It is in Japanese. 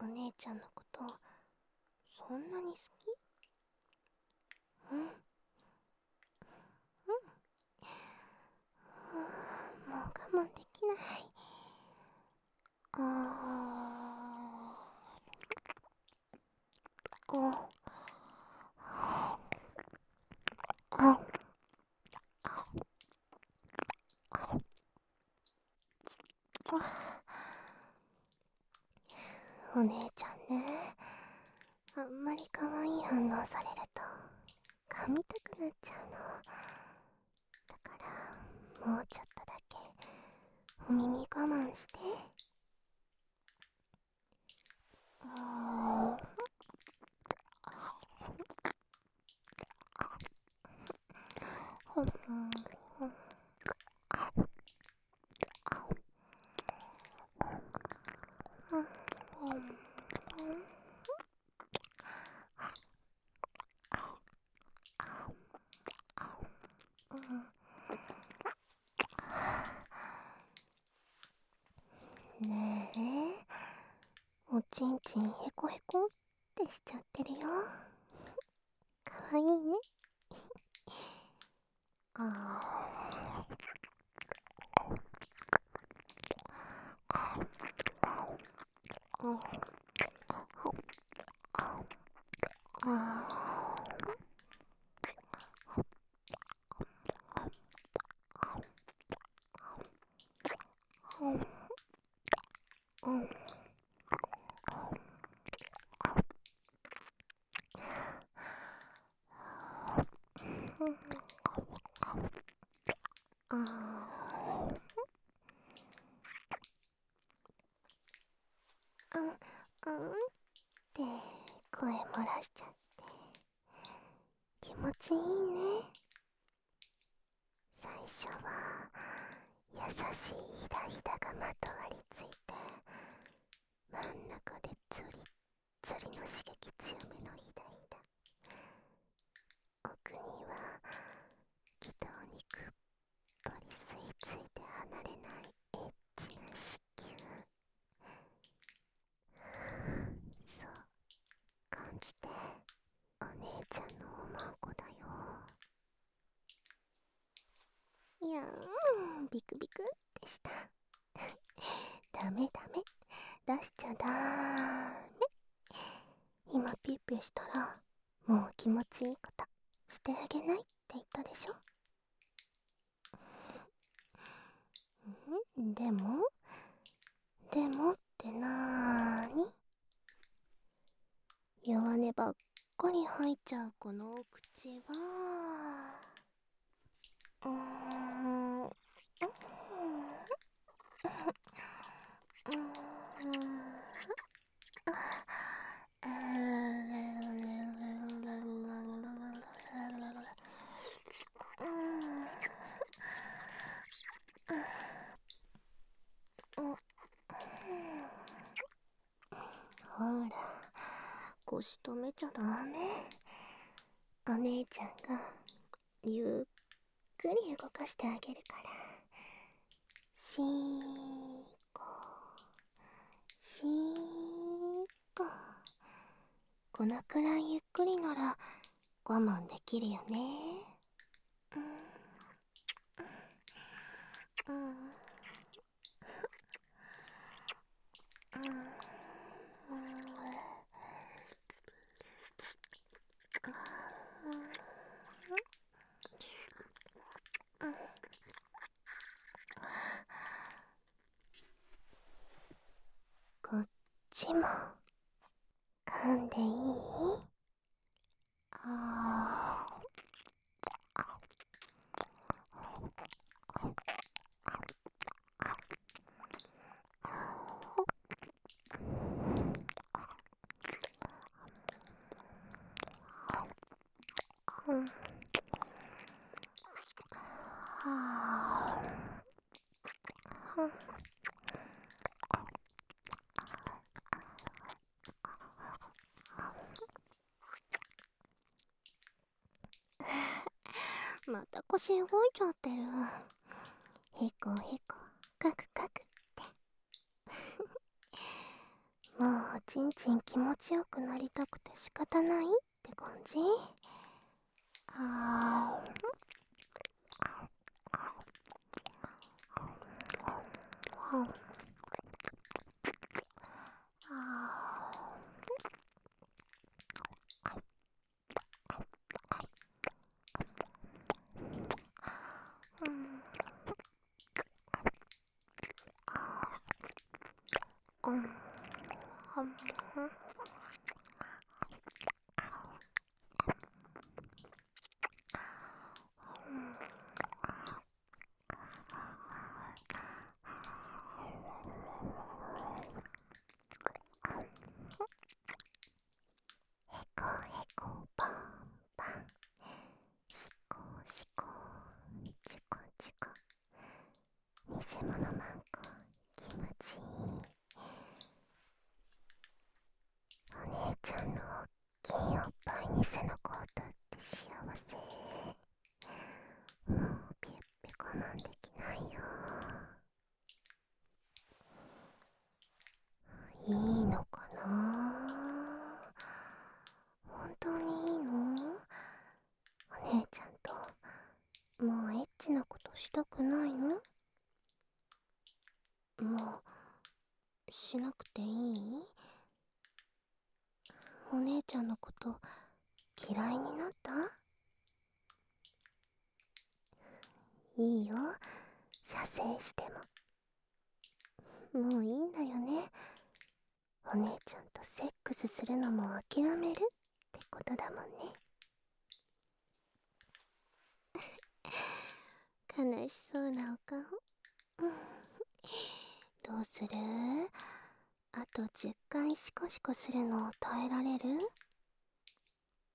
姉ちゃんのことそんなに好き？うん。もう我慢できない。あああお姉ちゃんね、あんまり可愛い反応されると噛みたくなっちゃうの。だからもうちょっとだけお耳我慢して。あほんねえ、おちんちんへこへこってしちゃってるよ。かわいいね。あああうん。あうん、って声漏らしちゃって気持ちいいね。最初は優しいひだひだがまとわりついて、真ん中でツリツリの刺激強めのひだひだ、奥には気道にくっぽり吸い付いて離れないエッチな子宮。そう感じてお姉ちゃんのおまんこだよ。いやビクビクってした。ダメダメ、出しちゃダメ。今ピューピューしたらもう気持ちいいことしてあげないって言ったでしょ。でもってなーに？弱音ばっかり吐いちゃうこのお口は、うーん、うーん、ほら、腰止めちゃダメ。お姉ちゃんがゆっくり動かしてあげるから。しーこしーこ。このくらいゆっくりなら我慢できるよね。うんうんこっちも噛んでいい？あー、うん、はあ、また腰動いちゃってる。へこへこ、かくかくって。もうおちんちん気持ちよくなりたくて仕方ないって感じ？あーうん。へこへこパンパン、しこしこ、チコチコ、偽物マンコ気持ちいい。お姉ちゃんのおっきいおっぱいに背中を当たって幸せ。もうピュッピ我慢できないよ。いいのかな？本当にいいの？お姉ちゃんともうエッチなことしたくないの？もうしなくていい？お姉ちゃんのこと嫌いになった？いいよ、射精しても。もういいんだよね。お姉ちゃんとセックスするのも諦めるってことだもんね。悲しそうなお顔。どうする？あと10回シコシコするのを耐えられる？